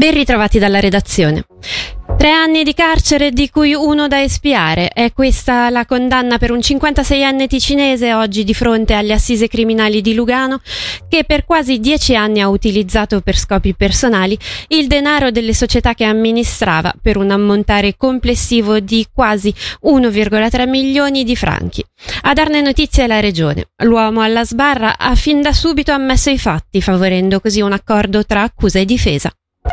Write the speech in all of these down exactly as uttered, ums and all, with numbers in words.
Ben ritrovati dalla redazione. Tre anni di carcere, di cui uno da espiare. È questa la condanna per un cinquantaseienne ticinese oggi di fronte alle assise criminali di Lugano, che per quasi dieci anni ha utilizzato per scopi personali il denaro delle società che amministrava per un ammontare complessivo di quasi uno virgola tre milioni di franchi. A darne notizia è la regione. L'uomo alla sbarra ha fin da subito ammesso i fatti, favorendo così un accordo tra accusa e difesa.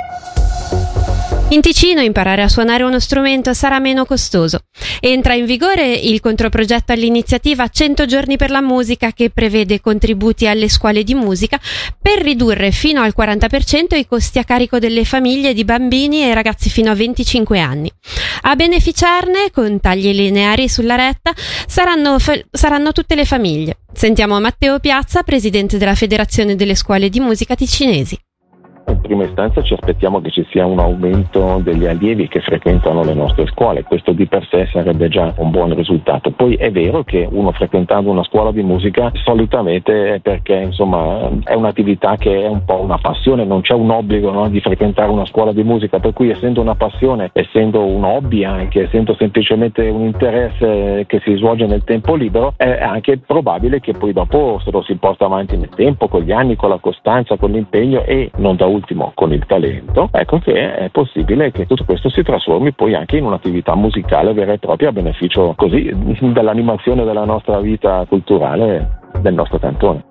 In Ticino imparare a suonare uno strumento sarà meno costoso. Entra in vigore il controprogetto all'iniziativa cento giorni per la musica, che prevede contributi alle scuole di musica per ridurre fino al quaranta per cento i costi a carico delle famiglie di bambini e ragazzi fino a venticinque anni. A beneficiarne, con tagli lineari sulla retta, saranno, fa- saranno tutte le famiglie. Sentiamo Matteo Piazza, presidente della Federazione delle Scuole di Musica Ticinesi. In prima istanza ci aspettiamo che ci sia un aumento degli allievi che frequentano le nostre scuole, questo di per sé sarebbe già un buon risultato. Poi è vero che uno frequentando una scuola di musica solitamente è perché insomma è un'attività che è un po' una passione, non c'è un obbligo, no, di frequentare una scuola di musica, per cui essendo una passione, essendo un hobby anche, essendo semplicemente un interesse che si svolge nel tempo libero, è anche probabile che poi dopo se lo si porta avanti nel tempo, con gli anni, con la costanza, con l'impegno e non da ultimo con il talento, ecco che è possibile che tutto questo si trasformi poi anche in un'attività musicale vera e propria a beneficio così dell'animazione della nostra vita culturale del nostro cantone.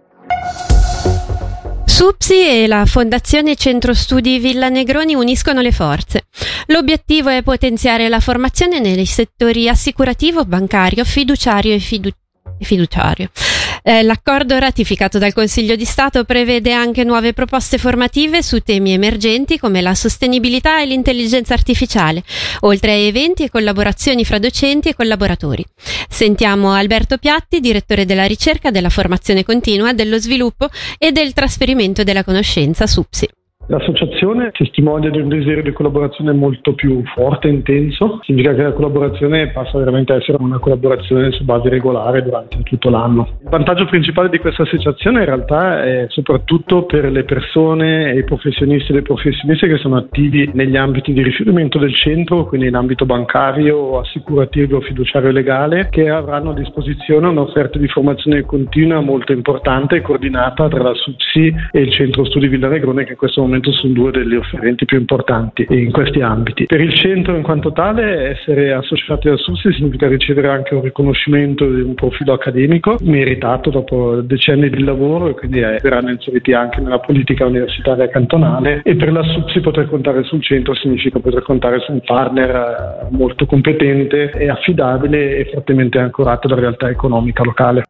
SUPSI e la Fondazione Centro Studi Villa Negroni uniscono le forze. L'obiettivo è potenziare la formazione nei settori assicurativo, bancario, fiduciario e fidu- fiduciario. Eh, l'accordo ratificato dal Consiglio di Stato prevede anche nuove proposte formative su temi emergenti come la sostenibilità e l'intelligenza artificiale, oltre a eventi e collaborazioni fra docenti e collaboratori. Sentiamo Alberto Piatti, direttore della ricerca, della formazione continua, dello sviluppo e del trasferimento della conoscenza SUPSI. L'associazione testimonia di un desiderio di collaborazione molto più forte e intenso. Significa che la collaborazione passa veramente a essere una collaborazione su base regolare durante tutto l'anno. Il vantaggio principale di questa associazione in realtà è soprattutto per le persone e i professionisti e le professioniste che sono attivi negli ambiti di riferimento del centro, quindi in ambito bancario, assicurativo, fiduciario e legale, che avranno a disposizione un'offerta di formazione continua molto importante e coordinata tra la SUPSI e il Centro Studi Villa Negroni, che in questo momento sono due degli offerenti più importanti in questi ambiti. Per il centro in quanto tale, essere associati alla SUPSI significa ricevere anche un riconoscimento di un profilo accademico meritato dopo decenni di lavoro, e quindi eh, verranno inseriti anche nella politica universitaria cantonale. E per la SUPSI poter contare sul centro significa poter contare su un partner molto competente e affidabile e fortemente ancorato alla realtà economica locale.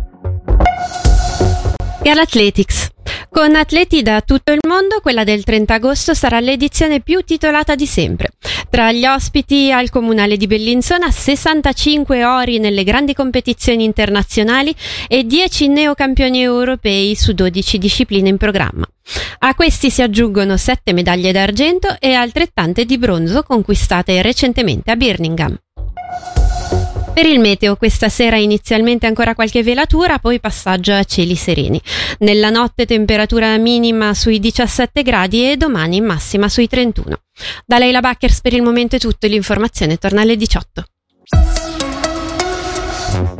E all'Athletics. Con atleti da tutto il mondo, quella del trenta agosto sarà l'edizione più titolata di sempre. Tra gli ospiti al Comunale di Bellinzona, sessantacinque ori nelle grandi competizioni internazionali e dieci neocampioni europei su dodici discipline in programma. A questi si aggiungono sette medaglie d'argento e altrettante di bronzo conquistate recentemente a Birmingham. Per il meteo, questa sera inizialmente ancora qualche velatura, poi passaggio a cieli sereni. Nella notte temperatura minima sui diciassette gradi e domani massima sui trentuno. Da Leila Backers per il momento è tutto, l'informazione torna alle diciotto.